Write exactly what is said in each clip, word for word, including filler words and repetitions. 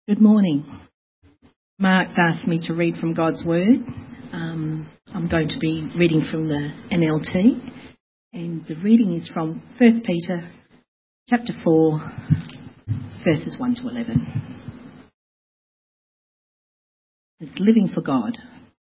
Good morning. Mark's asked me to read from God's Word. Um, I'm going to be reading from the N L T, and the reading is from First Peter chapter four, verses one to eleven. It's living for God.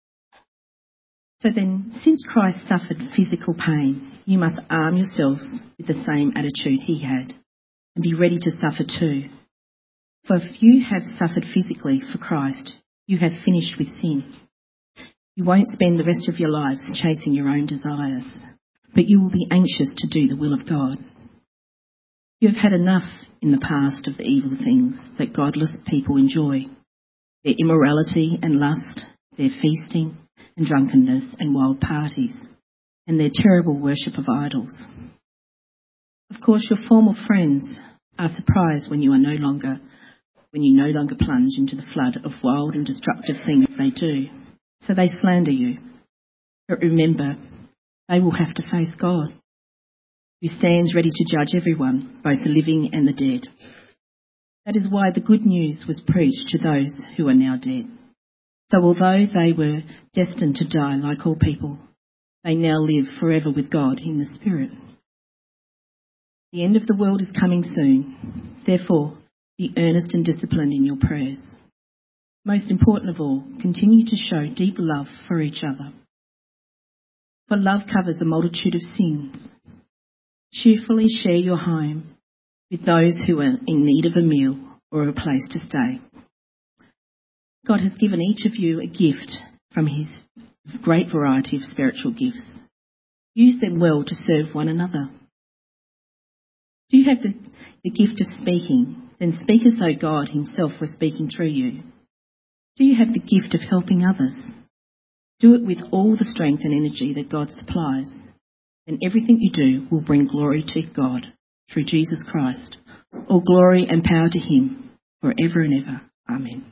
So then, since Christ suffered physical pain, you must arm yourselves with the same attitude he had, and be ready to suffer too. For if you have suffered physically for Christ, you have finished with sin. You won't spend the rest of your lives chasing your own desires, but you will be anxious to do the will of God. You have had enough in the past of the evil things that godless people enjoy, their immorality and lust, their feasting and drunkenness and wild parties, and their terrible worship of idols. Of course, your former friends are surprised when you are no longer when you no longer plunge into the flood of wild and destructive things they do. So they slander you. But remember, they will have to face God, who stands ready to judge everyone, both the living and the dead. That is why the good news was preached to those who are now dead. So although they were destined to die like all people, they now live forever with God in the Spirit. The end of the world is coming soon. Therefore, be earnest and disciplined in your prayers. Most important of all, continue to show deep love for each other. For love covers a multitude of sins. Cheerfully share your home with those who are in need of a meal or a place to stay. God has given each of you a gift from his great variety of spiritual gifts. Use them well to serve one another. Do you have the, the gift of speaking? Then speak as though God himself was speaking through you. Do you have the gift of helping others? Do it with all the strength and energy that God supplies. Then everything you do will bring glory to God through Jesus Christ. All glory and power to him forever and ever. Amen.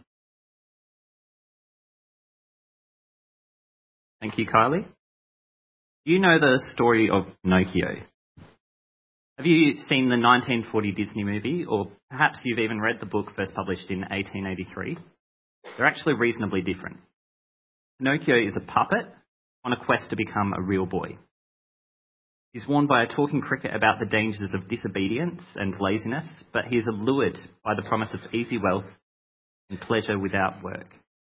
Thank you, Kylie. You know the story of Pinocchio. Have you seen the nineteen forty Disney movie, or perhaps you've even read the book first published in eighteen eighty-three? They're actually reasonably different. Pinocchio is a puppet on a quest to become a real boy. He's warned by a talking cricket about the dangers of disobedience and laziness, but he is allured by the promise of easy wealth and pleasure without work.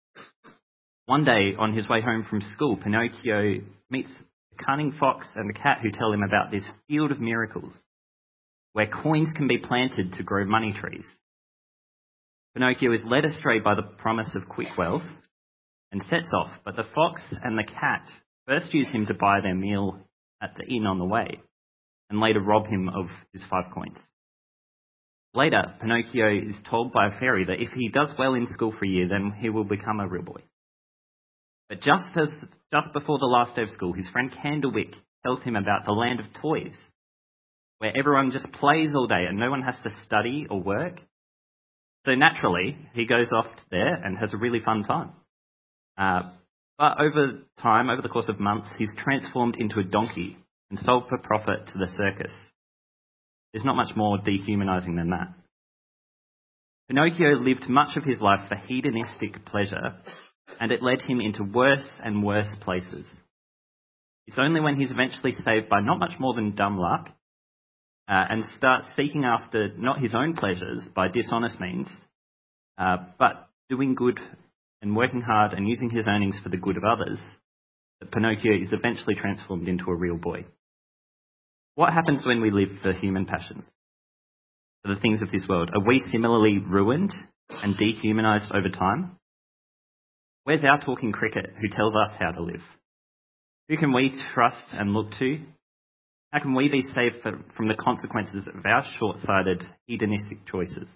One day, on his way home from school, Pinocchio meets a cunning fox and a cat who tell him about this field of miracles, where coins can be planted to grow money trees. Pinocchio is led astray by the promise of quick wealth and sets off, but the fox and the cat first use him to buy their meal at the inn on the way, and later rob him of his five coins. Later, Pinocchio is told by a fairy that if he does well in school for a year, then he will become a real boy. But just as just before the last day of school, his friend Candlewick tells him about the land of toys, where everyone just plays all day and no one has to study or work. So naturally, he goes off there and has a really fun time. Uh, but over time, over the course of months, he's transformed into a donkey and sold for profit to the circus. There's not much more dehumanising than that. Pinocchio lived much of his life for hedonistic pleasure, and it led him into worse and worse places. It's only when he's eventually saved by not much more than dumb luck, Uh, and starts seeking after not his own pleasures by dishonest means, uh, but doing good and working hard and using his earnings for the good of others, that Pinocchio is eventually transformed into a real boy. What happens when we live for human passions, for the things of this world? Are we similarly ruined and dehumanised over time? Where's our talking cricket who tells us how to live? Who can we trust and look to? How can we be saved from the consequences of our short-sighted, hedonistic choices?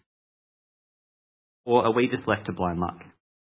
Or are we just left to blind luck?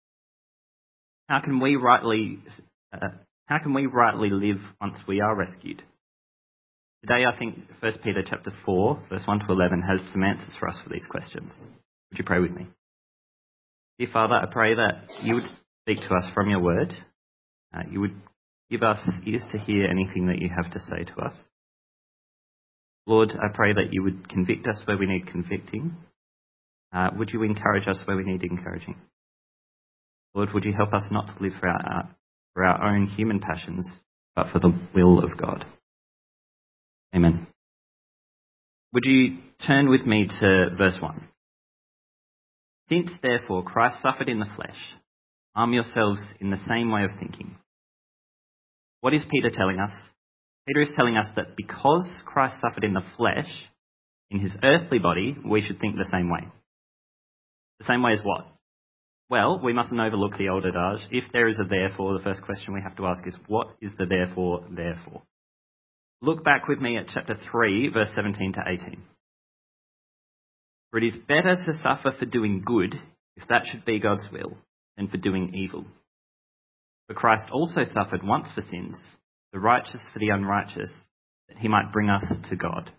How can we rightly, uh, how can we rightly live once we are rescued? Today, I think First Peter chapter four, verse one to eleven, has some answers for us for these questions. Would you pray with me? Dear Father, I pray that you would speak to us from your word. Uh, you would give us ears to hear anything that you have to say to us. Lord, I pray that you would convict us where we need convicting, Uh, would you encourage us where we need encouraging? Lord, would you help us not to live for our, for our own human passions, but for the will of God? Amen. Would you turn with me to verse one? Since therefore Christ suffered in the flesh, arm yourselves in the same way of thinking. What is Peter telling us? Peter is telling us that because Christ suffered in the flesh, in his earthly body, we should think the same way. The same way as what? Well, we mustn't overlook the old adage. If there is a therefore, the first question we have to ask is, what is the therefore therefore? Look back with me at chapter three, verse seventeen to eighteen. For it is better to suffer for doing good, if that should be God's will, than for doing evil. For Christ also suffered once for sins, the righteous for the unrighteous, that he might bring us to God.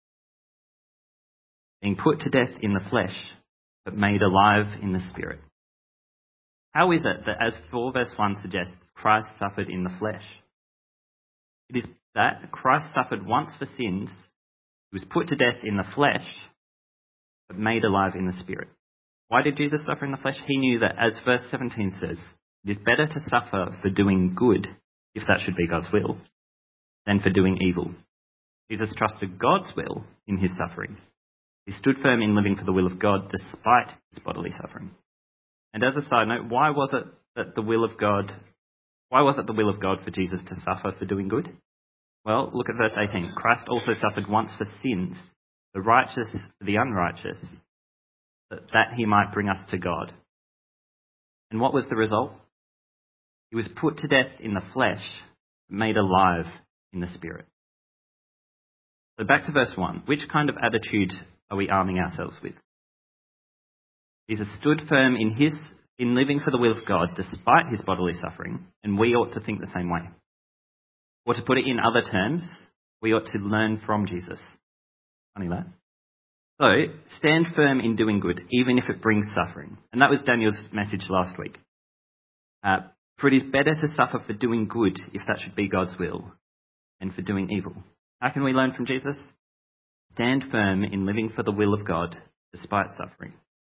Being put to death in the flesh, but made alive in the spirit. How is it that, as four verse one suggests, Christ suffered in the flesh? It is that Christ suffered once for sins, he was put to death in the flesh, but made alive in the spirit. Why did Jesus suffer in the flesh? He knew that, as verse seventeen says, it is better to suffer for doing good, if that should be God's will, than for doing evil. Jesus trusted God's will in his suffering. He stood firm in living for the will of God despite his bodily suffering. And as a side note, why was it that the will of God, why was it the will of God for Jesus to suffer for doing good? Well, look at verse eighteen. Christ also suffered once for sins, the righteous for the unrighteous, that, that he might bring us to God. And what was the result? He was put to death in the flesh, made alive in the spirit. So back to verse one. Which kind of attitude are we arming ourselves with? Jesus stood firm in his in living for the will of God despite his bodily suffering, and we ought to think the same way. Or to put it in other terms, we ought to learn from Jesus. Funny that. So, stand firm in doing good, even if it brings suffering. And that was Daniel's message last week. Uh, for it is better to suffer for doing good, if that should be God's will, than for doing evil. How can we learn from Jesus? Stand firm in living for the will of God, despite suffering.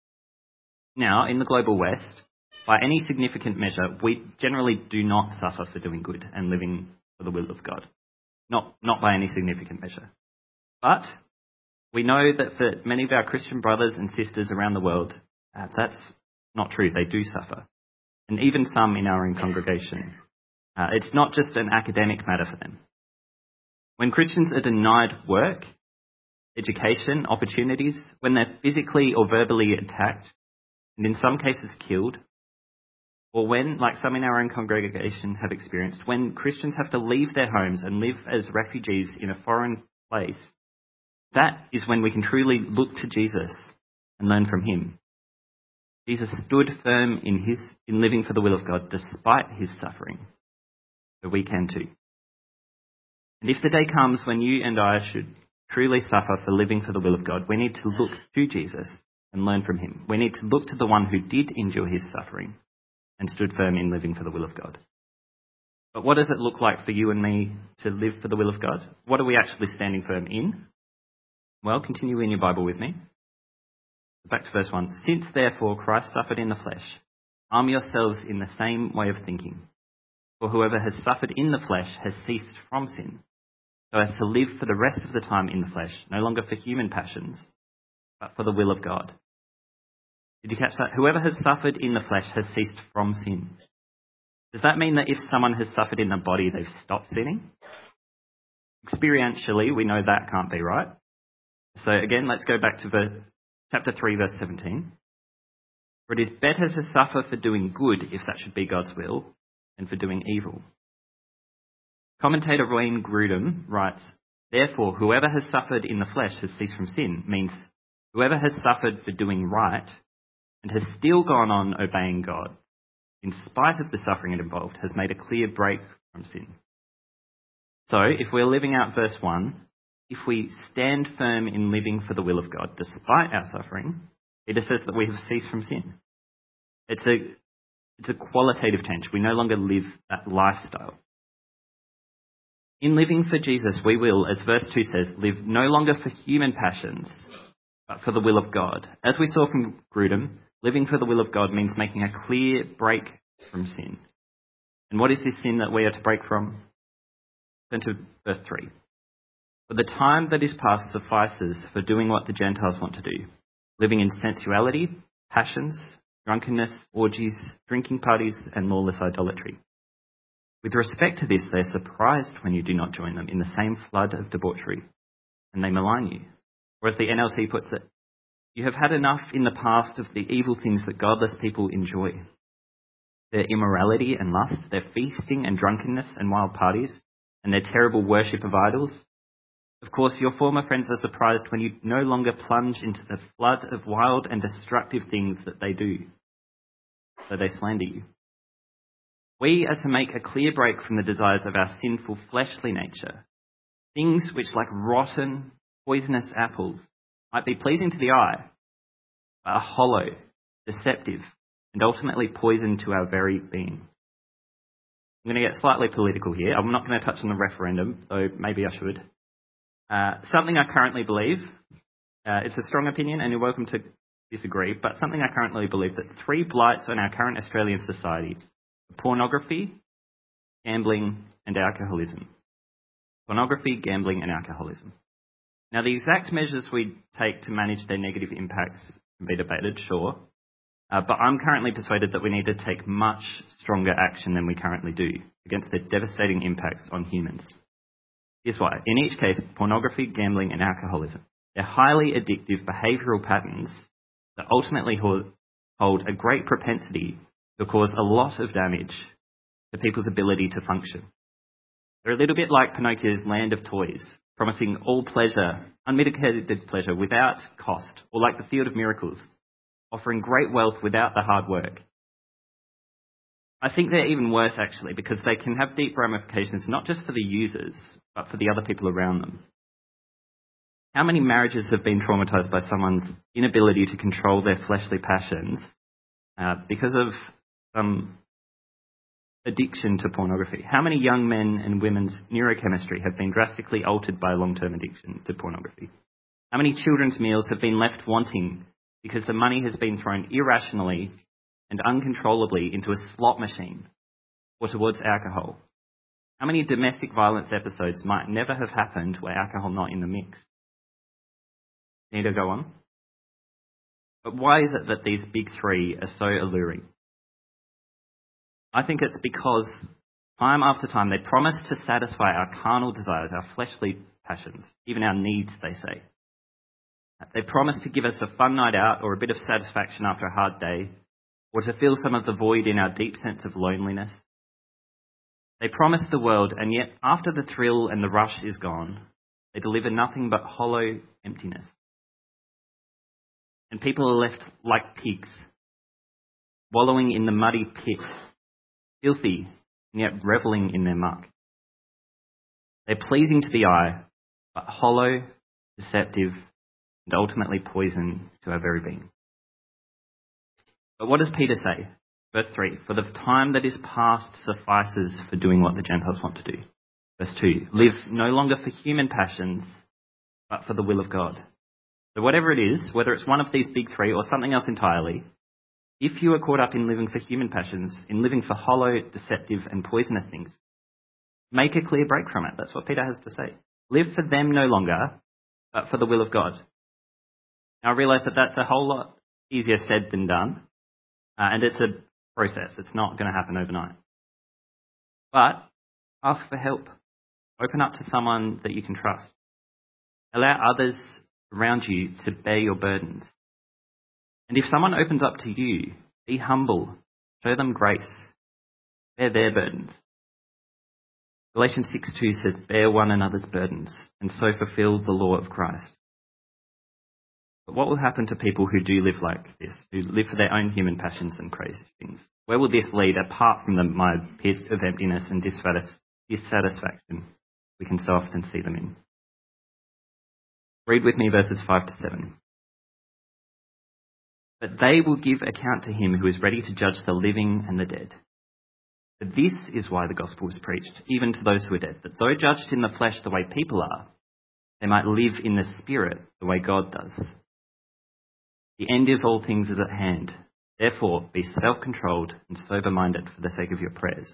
Now, in the global West, by any significant measure, we generally do not suffer for doing good and living for the will of God. Not, not by any significant measure. But we know that for many of our Christian brothers and sisters around the world, uh, that's not true. They do suffer. And even some in our own congregation. Uh, it's not just an academic matter for them. When Christians are denied work, education, opportunities, when they're physically or verbally attacked, and in some cases killed, or when, like some in our own congregation have experienced, when Christians have to leave their homes and live as refugees in a foreign place, that is when we can truly look to Jesus and learn from him. Jesus stood firm in his in living for the will of God despite his suffering, so we can too. And if the day comes when you and I should truly suffer for living for the will of God, we need to look to Jesus and learn from him. We need to look to the one who did endure his suffering and stood firm in living for the will of God. But what does it look like for you and me to live for the will of God? What are we actually standing firm in? Well, continue in your Bible with me. Back to verse one. Since therefore Christ suffered in the flesh, arm yourselves in the same way of thinking. For whoever has suffered in the flesh has ceased from sin, so as to live for the rest of the time in the flesh, no longer for human passions, but for the will of God. Did you catch that? Whoever has suffered in the flesh has ceased from sin. Does that mean that if someone has suffered in the body, they've stopped sinning? Experientially, we know that can't be right. So again, let's go back to verse, chapter three, verse seventeen. For it is better to suffer for doing good, if that should be God's will, than for doing evil. Commentator Wayne Grudem writes, therefore, whoever has suffered in the flesh has ceased from sin, means whoever has suffered for doing right and has still gone on obeying God, in spite of the suffering it involved, has made a clear break from sin. So, if we're living out verse one, if we stand firm in living for the will of God despite our suffering, it says that we have ceased from sin. It's a, it's a qualitative change. We no longer live that lifestyle. In living for Jesus, we will, as verse two says, live no longer for human passions, but for the will of God. As we saw from Grudem, living for the will of God means making a clear break from sin. And what is this sin that we are to break from? Turn to verse three. For the time that is past suffices for doing what the Gentiles want to do, living in sensuality, passions, drunkenness, orgies, drinking parties, and lawless idolatry. With respect to this, they are surprised when you do not join them in the same flood of debauchery, and they malign you. Or as the N L T puts it, you have had enough in the past of the evil things that godless people enjoy. Their immorality and lust, their feasting and drunkenness and wild parties, and their terrible worship of idols. Of course, your former friends are surprised when you no longer plunge into the flood of wild and destructive things that they do. So they slander you. We are to make a clear break from the desires of our sinful fleshly nature. Things which, like rotten, poisonous apples, might be pleasing to the eye, but are hollow, deceptive, and ultimately poison to our very being. I'm going to get slightly political here. I'm not going to touch on the referendum, though maybe I should. Uh, something I currently believe, uh, it's a strong opinion and you're welcome to disagree, but something I currently believe that three blights on our current Australian society are pornography, gambling and alcoholism. Pornography, gambling and alcoholism. Now the exact measures we take to manage their negative impacts can be debated, sure, uh, but I'm currently persuaded that we need to take much stronger action than we currently do against their devastating impacts on humans. Here's why. In each case, pornography, gambling and alcoholism, they're highly addictive behavioural patterns that ultimately hold a great propensity to cause a lot of damage to people's ability to function. They're a little bit like Pinocchio's land of toys, promising all pleasure, unmitigated pleasure without cost, or like the Field of Miracles, offering great wealth without the hard work. I think they're even worse actually because they can have deep ramifications not just for the users, but for the other people around them. How many marriages have been traumatised by someone's inability to control their fleshly passions uh, because of some addiction to pornography? How many young men and women's neurochemistry have been drastically altered by long-term addiction to pornography? How many children's meals have been left wanting because the money has been thrown irrationally and uncontrollably into a slot machine or towards alcohol? How many domestic violence episodes might never have happened were alcohol not in the mix? Need to go on? But why is it that these big three are so alluring? I think it's because time after time they promise to satisfy our carnal desires, our fleshly passions, even our needs, they say. They promise to give us a fun night out or a bit of satisfaction after a hard day, or to fill some of the void in our deep sense of loneliness. They promise the world, and yet after the thrill and the rush is gone, they deliver nothing but hollow emptiness. And people are left like pigs, wallowing in the muddy pit, filthy, and yet revelling in their muck. They're pleasing to the eye, but hollow, deceptive, and ultimately poison to our very being. But what does Peter say? Verse three, for the time that is past suffices for doing what the Gentiles want to do. Verse two, live no longer for human passions, but for the will of God. So whatever it is, whether it's one of these big three or something else entirely, if you are caught up in living for human passions, in living for hollow, deceptive and poisonous things, make a clear break from it. That's what Peter has to say. Live for them no longer, but for the will of God. Now I realise that that's a whole lot easier said than done, uh, and it's a process. It's not going to happen overnight. But ask for help. Open up to someone that you can trust. Allow others around you to bear your burdens. And if someone opens up to you, be humble. Show them grace. Bear their burdens. Galatians six two says, bear one another's burdens and so fulfill the law of Christ. But what will happen to people who do live like this, who live for their own human passions and crazy things? Where will this lead apart from the mired pit of emptiness and dissatisfaction we can so often see them in? Read with me verses five to seven. But they will give account to him who is ready to judge the living and the dead. For this is why the gospel was preached, even to those who are dead, that though judged in the flesh the way people are, they might live in the spirit the way God does. The end of all things is at hand. Therefore, be self-controlled and sober-minded for the sake of your prayers.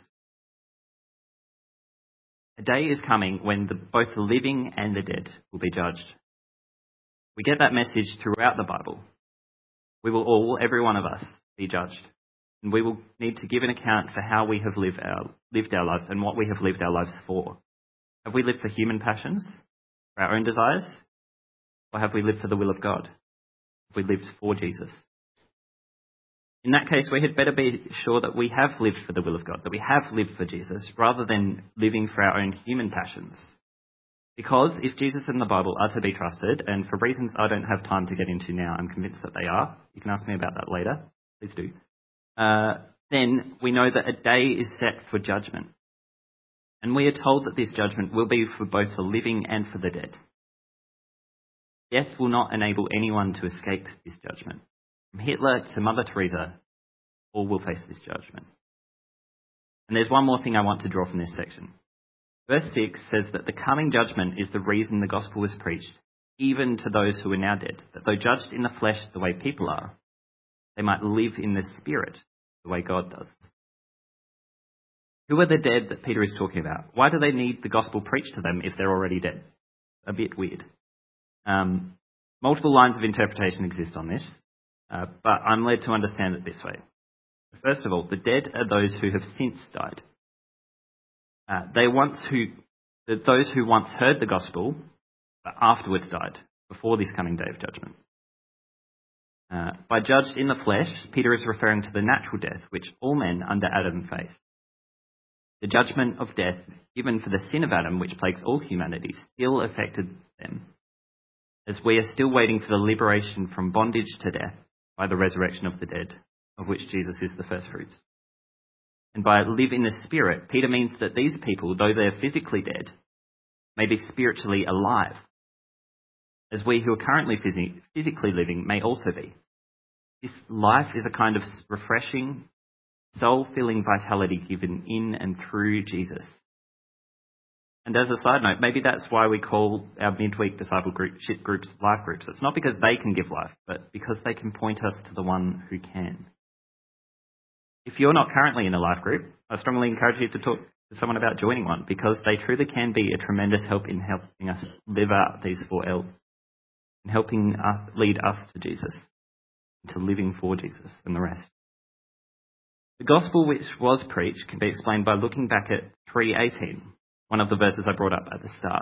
A day is coming when the, both the living and the dead will be judged. We get that message throughout the Bible. We will all, every one of us, be judged. And we will need to give an account for how we have lived our, lived our lives and what we have lived our lives for. Have we lived for human passions, for our own desires? Or have we lived for the will of God? Have we lived for Jesus? In that case, we had better be sure that we have lived for the will of God, that we have lived for Jesus, rather than living for our own human passions. Because if Jesus and the Bible are to be trusted, and for reasons I don't have time to get into now, I'm convinced that they are. You can ask me about that later. Please do. Uh, then we know that a day is set for judgment. And we are told that this judgment will be for both the living and for the dead. Death will not enable anyone to escape this judgment. From Hitler to Mother Teresa, all will face this judgment. And there's one more thing I want to draw from this section. Verse six says that the coming judgment is the reason the gospel was preached, even to those who are now dead, that though judged in the flesh the way people are, they might live in the spirit the way God does. Who are the dead that Peter is talking about? Why do they need the gospel preached to them if they're already dead? A bit weird. Um, multiple lines of interpretation exist on this, uh, but I'm led to understand it this way. First of all, the dead are those who have since died. Uh, they once who, those who once heard the gospel, but afterwards died, before this coming day of judgment. Uh, by judged in the flesh, Peter is referring to the natural death which all men under Adam face. The judgment of death given for the sin of Adam, which plagues all humanity, still affected them, as we are still waiting for the liberation from bondage to death by the resurrection of the dead, of which Jesus is the first fruits. And by live in the Spirit, Peter means that these people, though they are physically dead, may be spiritually alive, as we who are currently phys- physically living may also be. This life is a kind of refreshing, soul-filling vitality given in and through Jesus. And as a side note, maybe that's why we call our midweek disciple group, ship groups life groups. It's not because they can give life, but because they can point us to the one who can. If you're not currently in a life group, I strongly encourage you to talk to someone about joining one, because they truly can be a tremendous help in helping us live out these four L's, and helping us, lead us to Jesus, to living for Jesus and the rest. The gospel which was preached can be explained by looking back at three eighteen, one of the verses I brought up at the start.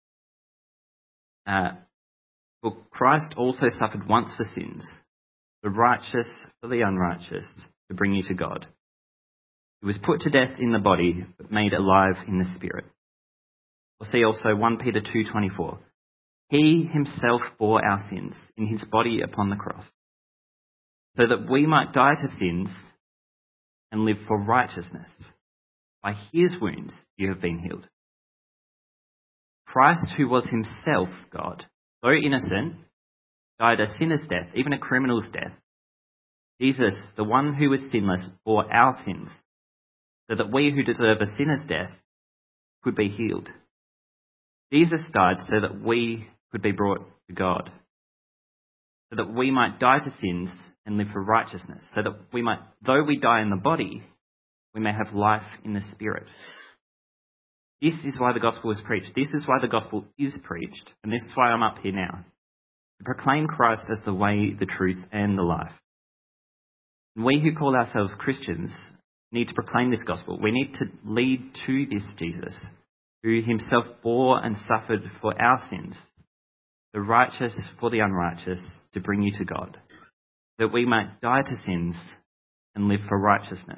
Uh, For Christ also suffered once for sins, the righteous for the unrighteous, to bring you to God. He was put to death in the body, but made alive in the spirit. We'll see also First Peter two twenty-four. He himself bore our sins in his body upon the cross, so that we might die to sins and live for righteousness. By his wounds you have been healed. Christ, who was himself God, though innocent, died a sinner's death, even a criminal's death. Jesus, the one who was sinless, bore our sins, so that we who deserve a sinner's death could be healed. Jesus died so that we could be brought to God, so that we might die to sins and live for righteousness, so that we might, though we die in the body, we may have life in the spirit. This is why the gospel was preached. This is why the gospel is preached, and this is why I'm up here now, to proclaim Christ as the way, the truth, and the life. And we who call ourselves Christians need to proclaim this gospel. We need to lead to this Jesus, who himself bore and suffered for our sins, the righteous for the unrighteous, to bring you to God, that we might die to sins and live for righteousness.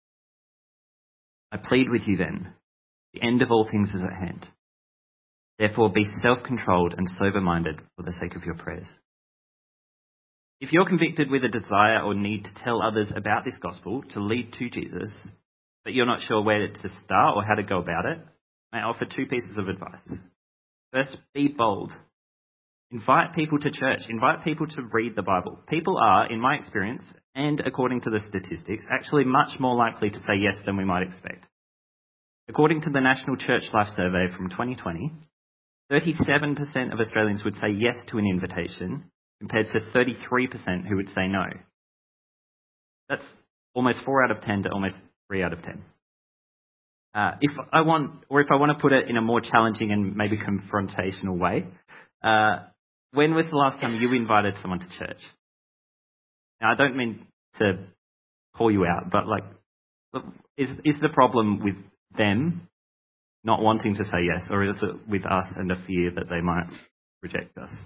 I plead with you then, the end of all things is at hand. Therefore be self-controlled and sober-minded for the sake of your prayers. If you're convicted with a desire or need to tell others about this gospel, to lead to Jesus, but you're not sure where to start or how to go about it, I offer two pieces of advice. First, be bold. Invite people to church. Invite people to read the Bible. People are, in my experience, and according to the statistics, actually much more likely to say yes than we might expect. According to the National Church Life Survey from twenty twenty, thirty-seven percent of Australians would say yes to an invitation, compared to thirty-three percent who would say no. That's almost four out of ten to almost three out of ten. Uh, if I want, or if I want to put it in a more challenging and maybe confrontational way, uh, when was the last time you invited someone to church? Now, I don't mean to call you out, but like, is is the problem with them not wanting to say yes, or is it with us and a fear that they might reject us?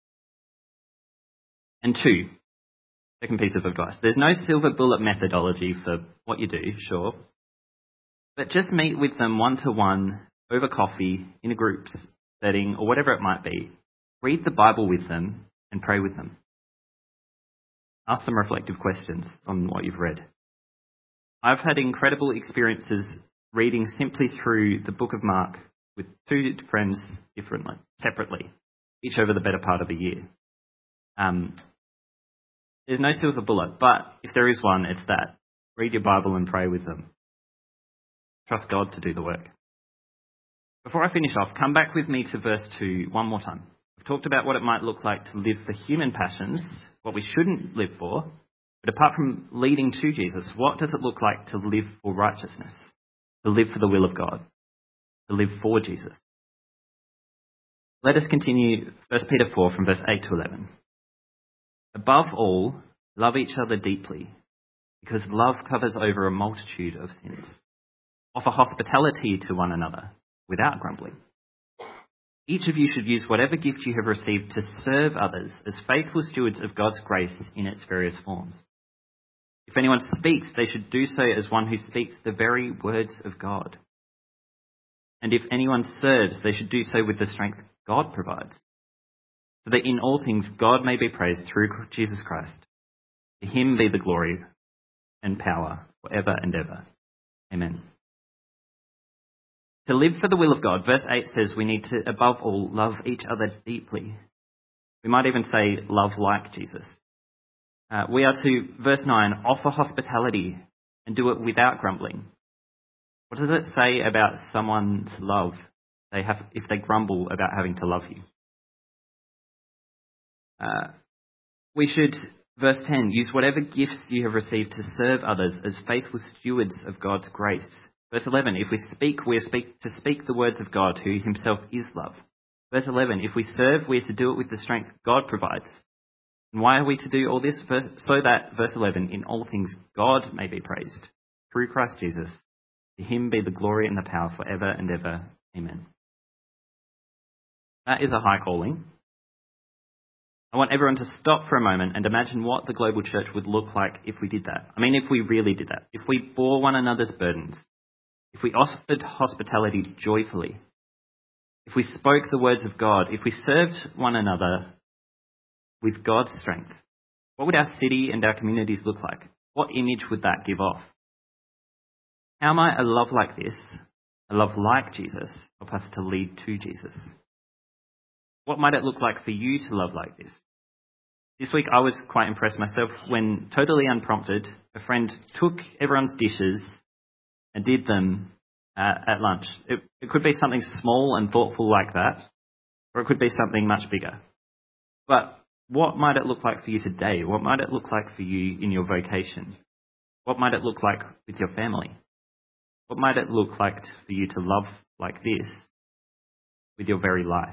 And two, second piece of advice, there's no silver bullet methodology for what you do, sure, but just meet with them one-to-one, over coffee, in a group setting, or whatever it might be. Read the Bible with them and pray with them. Ask some reflective questions on what you've read. I've had incredible experiences reading simply through the book of Mark with two friends differently, separately, each over the better part of a year. Um, there's no silver bullet, but if there is one, it's that. Read your Bible and pray with them. Trust God to do the work. Before I finish off, come back with me to verse two one more time. We've talked about what it might look like to live for human passions, what we shouldn't live for, but apart from leading to Jesus, what does it look like to live for righteousness, to live for the will of God, to live for Jesus? Let us continue First Peter four from verse eight to eleven. Above all, love each other deeply, because love covers over a multitude of sins. Offer hospitality to one another without grumbling. Each of you should use whatever gift you have received to serve others as faithful stewards of God's grace in its various forms. If anyone speaks, they should do so as one who speaks the very words of God. And if anyone serves, they should do so with the strength God provides, so that in all things God may be praised through Jesus Christ. To him be the glory and power forever and ever. Amen. To live for the will of God, verse eight says we need to, above all, love each other deeply. We might even say love like Jesus. Uh, we are to, verse nine, offer hospitality and do it without grumbling. What does it say about someone's love they have if they grumble about having to love you? Uh, we should, verse ten, use whatever gifts you have received to serve others as faithful stewards of God's grace. Verse eleven, if we speak, we are speak, to speak the words of God, who himself is love. Verse eleven, if we serve, we are to do it with the strength God provides. And why are we to do all this? So that, verse eleven, in all things God may be praised, through Christ Jesus. To him be the glory and the power forever and ever. Amen. That is a high calling. I want everyone to stop for a moment and imagine what the global church would look like if we did that. I mean, if we really did that. If we bore one another's burdens. If we offered hospitality joyfully. If we spoke the words of God. If we served one another with God's strength. What would our city and our communities look like? What image would that give off? How might a love like this, a love like Jesus, help us to lead to Jesus? What might it look like for you to love like this? This week I was quite impressed myself when, totally unprompted, a friend took everyone's dishes and did them uh, at lunch. It, it could be something small and thoughtful like that, or it could be something much bigger. But what might it look like for you today? What might it look like for you in your vocation? What might it look like with your family? What might it look like for you to love like this with your very life?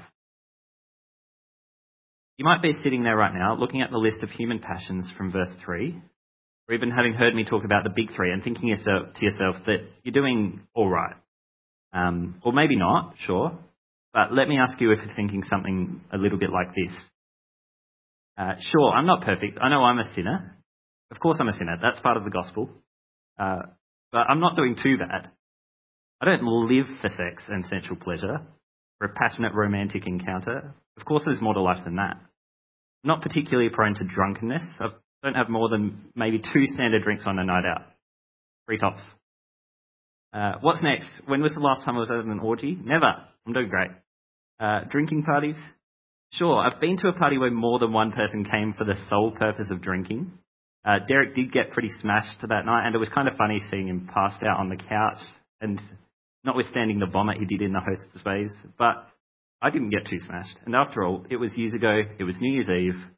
You might be sitting there right now looking at the list of human passions from verse three, or even having heard me talk about the big three and thinking yourself, to yourself that you're doing all right. Um, or maybe not, sure. But let me ask you if you're thinking something a little bit like this. Uh, sure, I'm not perfect. I know I'm a sinner. Of course I'm a sinner. That's part of the gospel. Uh, but I'm not doing too bad. I don't live for sex and sensual pleasure, for a passionate romantic encounter. Of course there's more to life than that. I'm not particularly prone to drunkenness. I don't have more than maybe two standard drinks on a night out. Three tops. Uh, what's next? When was the last time I was at an orgy? Never. I'm doing great. Uh, drinking parties? Sure, I've been to a party where more than one person came for the sole purpose of drinking. Uh, Derek did get pretty smashed that night, and it was kind of funny seeing him passed out on the couch, and notwithstanding the vomit he did in the hostess ways, but I didn't get too smashed. And after all, it was years ago, it was New Year's Eve,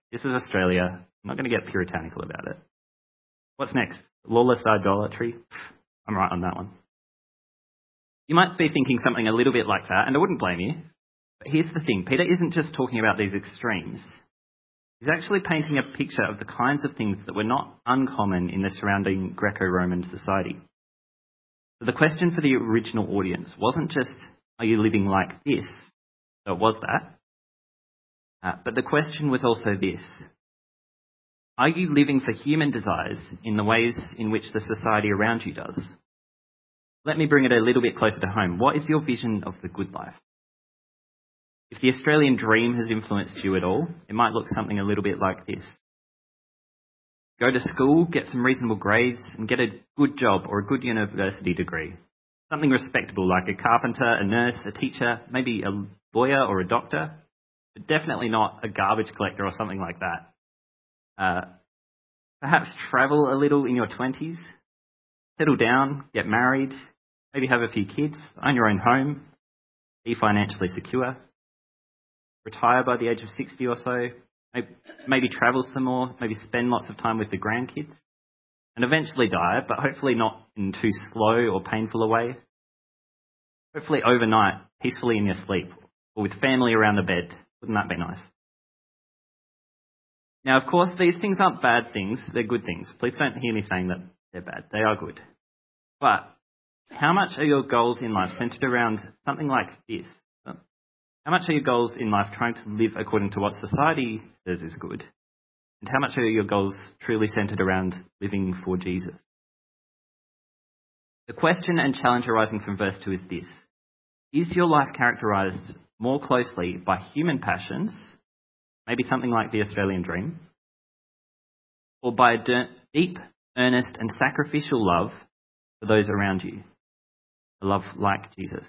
This is Australia. I'm not going to get puritanical about it. What's next? Lawless idolatry? I'm right on that one. You might be thinking something a little bit like that, and I wouldn't blame you. But here's the thing. Peter isn't just talking about these extremes. He's actually painting a picture of the kinds of things that were not uncommon in the surrounding Greco-Roman society. So the question for the original audience wasn't just, are you living like this? So it was that. Uh, but the question was also this. Are you living for human desires in the ways in which the society around you does? Let me bring it a little bit closer to home. What is your vision of the good life? If the Australian dream has influenced you at all, it might look something a little bit like this. Go to school, get some reasonable grades, and get a good job or a good university degree. Something respectable like a carpenter, a nurse, a teacher, maybe a lawyer or a doctor, but definitely not a garbage collector or something like that. Uh, perhaps travel a little in your twenties, settle down, get married, maybe have a few kids, own your own home, be financially secure, retire by the age of sixty or so, maybe travel some more, maybe spend lots of time with the grandkids, and eventually die, but hopefully not in too slow or painful a way. Hopefully overnight, peacefully in your sleep, or with family around the bed. Wouldn't that be nice? Now, of course, these things aren't bad things, they're good things. Please don't hear me saying that they're bad. They are good. But how much are your goals in life centred around something like this? How much are your goals in life trying to live according to what society says is good? And how much are your goals truly centred around living for Jesus? The question and challenge arising from verse two is this. Is your life characterised more closely by human passions, maybe something like the Australian dream, or by a deep, earnest and sacrificial love for those around you? A love like Jesus.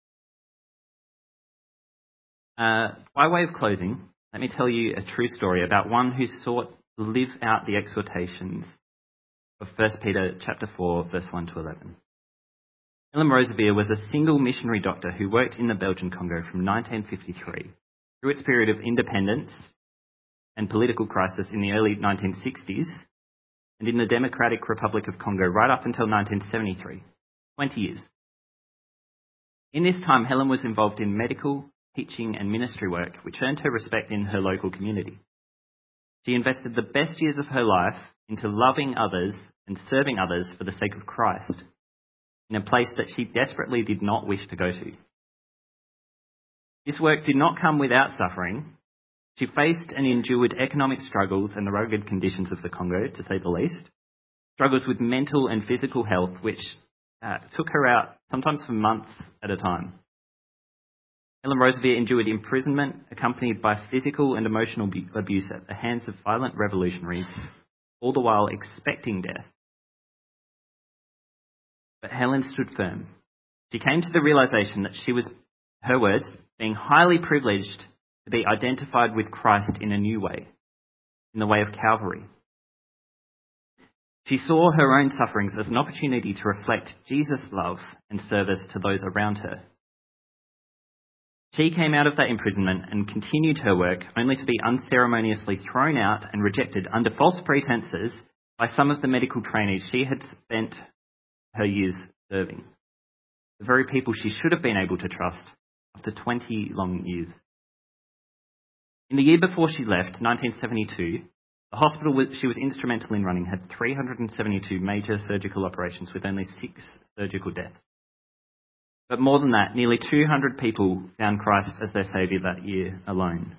Uh, by way of closing, let me tell you a true story about one who sought to live out the exhortations of First Peter chapter four, verse one to eleven. Helen Roseveare was a single missionary doctor who worked in the Belgian Congo from nineteen fifty-three through its period of independence and political crisis in the early nineteen sixties and in the Democratic Republic of Congo right up until nineteen seventy-three, twenty years. In this time, Helen was involved in medical, teaching and ministry work, which earned her respect in her local community. She invested the best years of her life into loving others and serving others for the sake of Christ, in a place that she desperately did not wish to go to. This work did not come without suffering. She faced and endured economic struggles and the rugged conditions of the Congo, to say the least, struggles with mental and physical health, which uh, took her out sometimes for months at a time. Helen Roseveare endured imprisonment accompanied by physical and emotional abuse at the hands of violent revolutionaries, all the while expecting death. But Helen stood firm. She came to the realization that she was, her words, being highly privileged to be identified with Christ in a new way, in the way of Calvary. She saw her own sufferings as an opportunity to reflect Jesus' love and service to those around her. She came out of that imprisonment and continued her work, only to be unceremoniously thrown out and rejected under false pretenses by some of the medical trainees she had spent her years serving, the very people she should have been able to trust after twenty long years. In the year before she left, nineteen seventy-two, the hospital she was instrumental in running had three hundred seventy-two major surgical operations with only six surgical deaths. But more than that, nearly two hundred people found Christ as their saviour that year alone.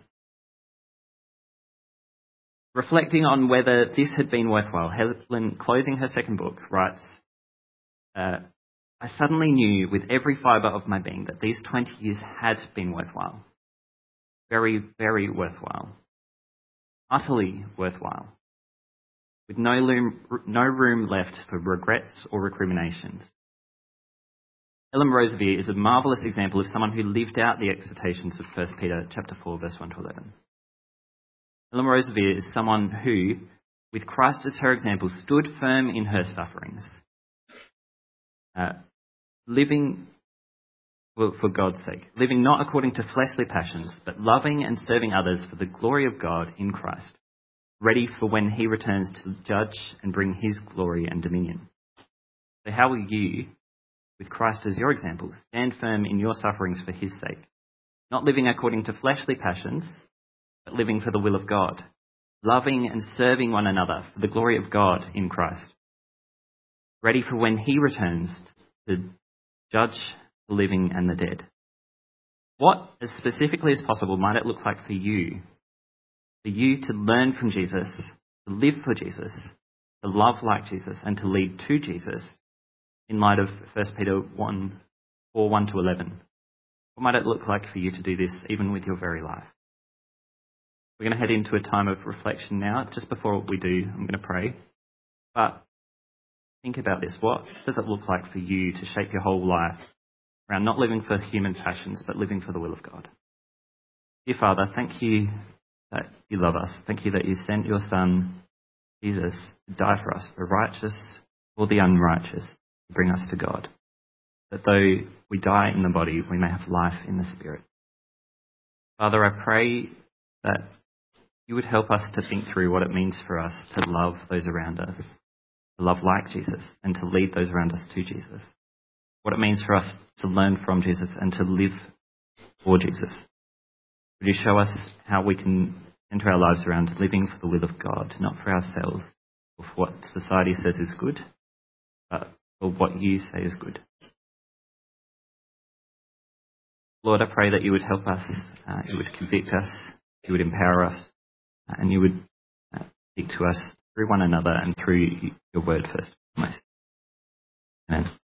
Reflecting on whether this had been worthwhile, Helen, closing her second book, writes, uh, I suddenly knew with every fibre of my being that these twenty years had been worthwhile. Very, very worthwhile. Utterly worthwhile. With no room, no room left for regrets or recriminations. Helen Roseveare is a marvellous example of someone who lived out the exhortations of First Peter chapter four, verse one to eleven. Helen Roseveare is someone who, with Christ as her example, stood firm in her sufferings, uh, living for, for God's sake, living not according to fleshly passions, but loving and serving others for the glory of God in Christ. ready for when he returns to judge and bring his glory and dominion. So how will you, with Christ as your example, stand firm in your sufferings for his sake, not living according to fleshly passions, but living for the will of God, loving and serving one another for the glory of God in Christ, ready for when he returns to judge the living and the dead? What, as specifically as possible, might it look like for you? For you to learn from Jesus, to live for Jesus, to love like Jesus, and to lead to Jesus in light of First Peter one, four, one to eleven. What might it look like for you to do this even with your very life? We're going to head into a time of reflection now. Just before we do, I'm going to pray. But think about this. What does it look like for you to shape your whole life around not living for human passions, but living for the will of God? Dear Father, thank you that you love us. Thank you that you sent your Son, Jesus, to die for us, the righteous or the unrighteous, to bring us to God. That though we die in the body, we may have life in the Spirit. Father, I pray that you would help us to think through what it means for us to love those around us, to love like Jesus, and to lead those around us to Jesus. What it means for us to learn from Jesus and to live for Jesus. Would you show us how we can enter our lives around living for the will of God, not for ourselves or for what society says is good, but for what you say is good. Lord, I pray that you would help us, uh, you would convict us, you would empower us, uh, and you would uh, speak to us through one another and through your word first. Amen.